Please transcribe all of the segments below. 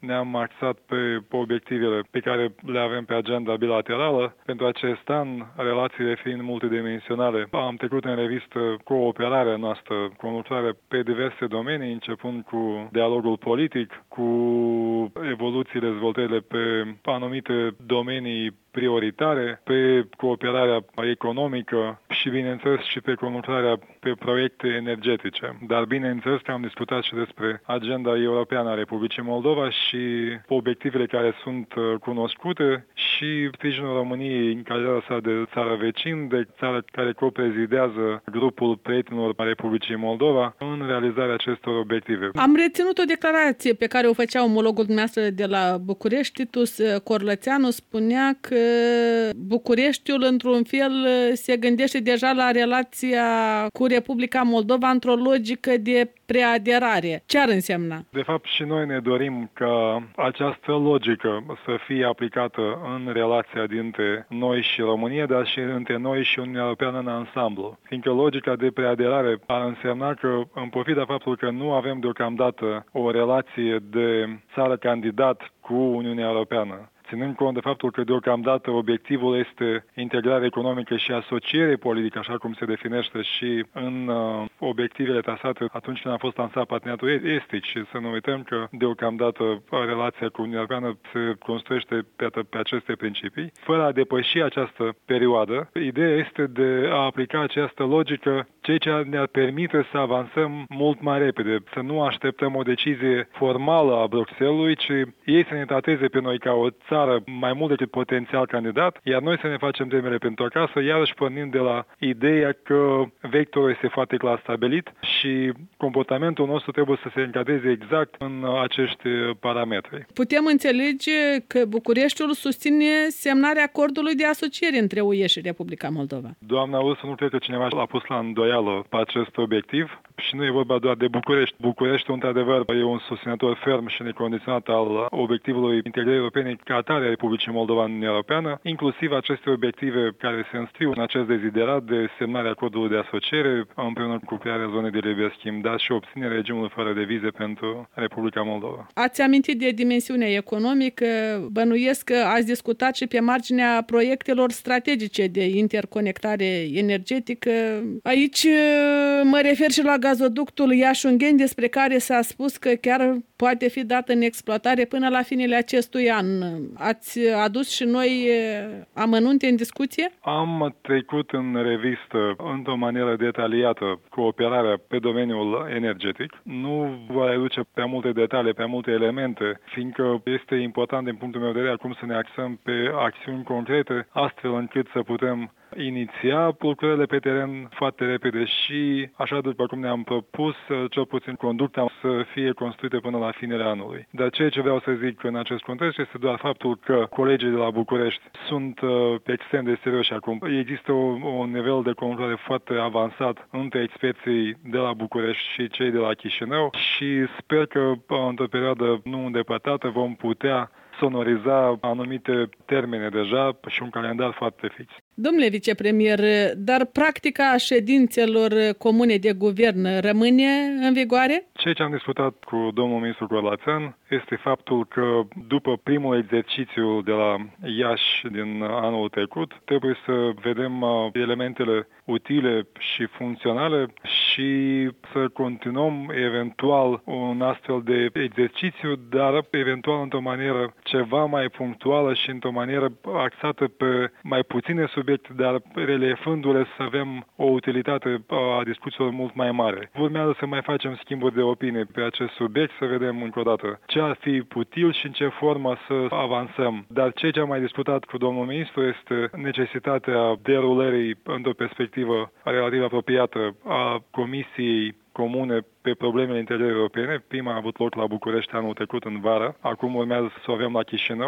ne-am axat pe obiectivele pe care le avem pe agenda bilaterală. Pentru acest an, relațiile fiind multidimensionale, am trecut în revistă cooperarea noastră, conlucrarea pe diverse domenii, începând cu dialogul politic, cu evoluțiile, dezvoltările pe anumite domenii prioritare, pe cooperarea economică și, bineînțeles, și pe conlucrarea pe proiecte energetice. Dar, bineînțeles, că am discutat și despre agenda europeană a Republicii Moldova și obiectivele care sunt cunoscute și sprijinul României în calitatea sa de țară vecin, de țară care coprezidează grupul prietenilor a Republicii Moldova în realizarea acestor obiective. Am reținut o declarație pe care o făcea omologul dumneavoastră de la București, Titus Corlățeanu, spunea că Bucureștiul, într-un fel, se gândește deja la relația cu Republica Moldova într-o logică de preaderare. Ce ar însemna? De fapt, și noi ne dorim ca această logică să fie aplicată în relația dintre noi și România, dar și între noi și Uniunea Europeană în ansamblu. Fiindcă logica de preaderare ar însemna că, în pofida faptului că nu avem deocamdată o relație de țară candidat cu Uniunea Europeană, ținând cont de faptul că deocamdată obiectivul este integrare economică și asociere politică, așa cum se definește și în obiectivele trasate atunci când a fost lansat parteneriatul estic, și să nu uităm că deocamdată relația cu Uniunea Europeană se construiește pe aceste principii. Fără a depăși această perioadă, ideea este de a aplica această logică, ceea ce ne-ar permite să avansăm mult mai repede, să nu așteptăm o decizie formală a Bruxellesului, ci ei să ne trateze pe noi ca o țară mai mult decât potențial candidat, iar noi să ne facem temele pentru acasă, iarăși pornind de la ideea că vectorul este foarte clar stabilit și comportamentul nostru trebuie să se încadreze exact în acești parametri. Putem înțelege că Bucureștiul susține semnarea acordului de asociere între UE și Republica Moldova. Doamna Ursu, nu cred că cineva a pus la îndoială acest obiectiv și nu e vorba doar de București. București, într-adevăr, e un susținător ferm și necondiționat al obiectivului integrării europene ca atare a Republicii Moldova în Uniunea Europeană, inclusiv aceste obiective care se înscriu în acest deziderat de semnarea acordului de asociere împreună cu crearea zonei de liber schimb, dar și obținerea regimului fără de vize pentru Republica Moldova. Ați amintit de dimensiunea economică, bănuiesc că ați discutat și pe marginea proiectelor strategice de interconectare energetică. Aici mă refer și la gazoductul Iași-Ungheni, despre care s-a spus că chiar poate fi dat în exploatare până la finele acestui an. Ați adus și noi amănunte în discuție? Am trecut în revistă într-o manieră detaliată cooperarea pe domeniul energetic. Nu voi reduce prea multe detalii, prea multe elemente, fiindcă este important din punctul meu de vedere acum să ne axăm pe acțiuni concrete, astfel încât să putem iniția lucrările pe teren foarte repede și, așa după cum ne-am propus, cel puțin conducta să fie construită până la finele anului. Dar ceea ce vreau să zic în acest context este doar faptul că colegii de la București sunt extrem de serioși acum. Există un nivel de conlucrare foarte avansat între experții de la București și cei de la Chișinău și sper că într-o perioadă nu îndepărtată vom putea sonoriza anumite termene deja și un calendar foarte fix. Domnule vicepremier, dar practica ședințelor comune de guvern rămâne în vigoare? Ceea ce am discutat cu domnul ministru Corlățean este faptul că după primul exercițiu de la Iași din anul trecut, trebuie să vedem elementele utile și funcționale și să continuăm eventual un astfel de exercițiu, dar eventual într-o manieră ceva mai punctuală și într-o manieră axată pe mai puține subiecte, dar relevându-le să avem o utilitate a discuțiilor mult mai mare. Urmează să mai facem schimburi de opinie pe acest subiect, să vedem încă o dată ce ar fi util și în ce formă să avansăm. Dar ceea ce am mai discutat cu domnul ministru este necesitatea derulării într-o perspectivă relativ apropiată a Comisiei comune pe problemele integrării europene. Prima a avut loc la București anul trecut în vară. Acum urmează să o avem la Chișinău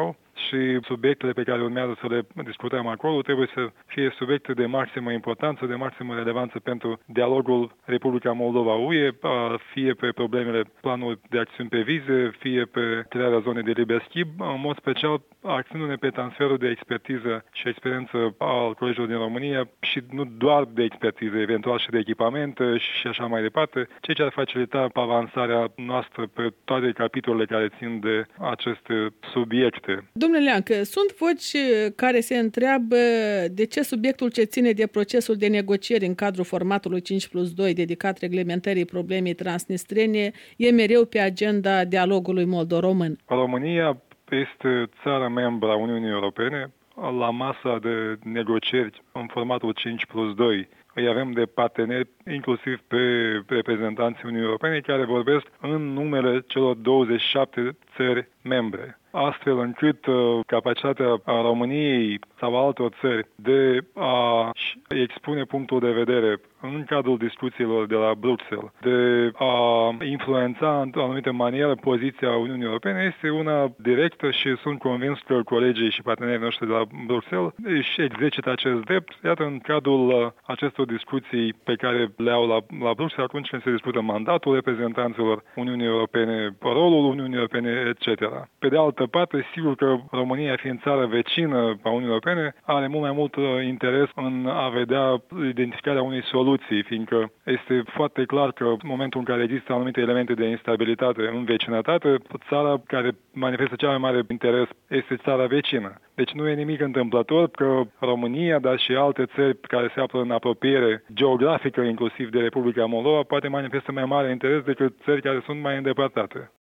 și subiectele pe care urmează să le discutăm acolo trebuie să fie subiecte de maximă importanță, de maximă relevanță pentru dialogul Republica Moldova-UE, fie pe problemele planului de acțiuni pe vize, fie pe crearea zonei de liber schimb, în mod special acționându-ne pe transferul de expertiză și experiență al colegilor din România și nu doar de expertiză, eventual și de echipamente și așa mai departe, ceea ce ar facilita avansarea noastră pe toate capitolele care țin de aceste subiecte. Domnule Leancă, sunt voci care se întreabă de ce subiectul ce ține de procesul de negocieri în cadrul formatului 5+2 dedicat reglementării problemei transnistrene e mereu pe agenda dialogului moldo-român. România este țara membra a Uniunii Europene. La masa de negocieri în formatul 5+2 îi avem de parteneri inclusiv pe reprezentanții Uniunii Europene care vorbesc în numele celor 27 țări membre, astfel încât capacitatea a României sau altor țări de a expune punctul de vedere în cadrul discuțiilor de la Bruxelles, de a influența într-o anumită manieră poziția Uniunii Europene este una directă și sunt convins că colegii și partenerii noștri de la Bruxelles își exercită acest drept, iată, în cadrul acestor discuții pe care le au la Bruxelles atunci când se discută mandatul reprezentanților Uniunii Europene, rolul Uniunii Europene, etc. Pe de altă parte, sigur că România, fiind țară vecină a Uniunii Europene, are mult mai mult interes în a vedea identificarea unei soluții, fiindcă este foarte clar că în momentul în care există anumite elemente de instabilitate în vecinătate, țara care manifestă cel mai mare interes este țara vecină. Deci nu e nimic întâmplător că România, dar și alte țări care se află în apropiere geografică, inclusiv de Republica Moldova, poate manifestă mai mare interes decât țări care sunt mai îndepărtate.